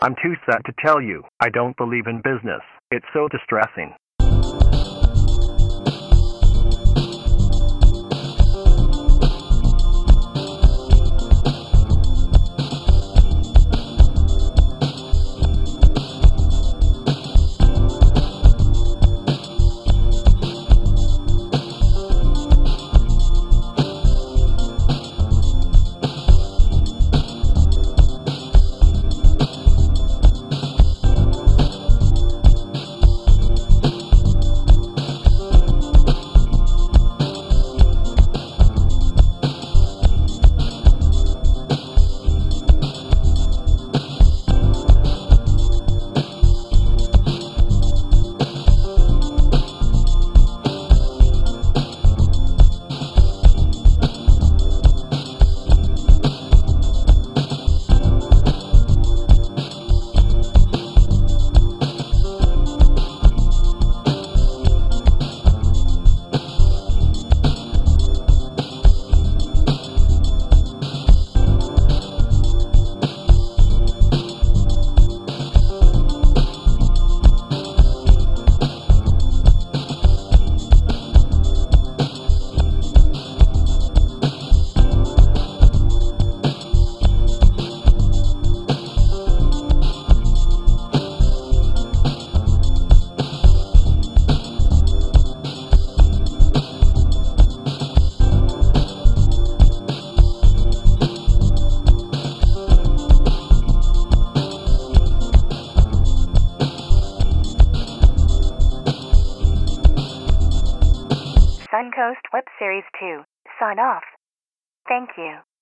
I'm too sad to tell you. I don't believe in business. It's so distressing. Suncoast Web Series 2. Sign off. Thank you.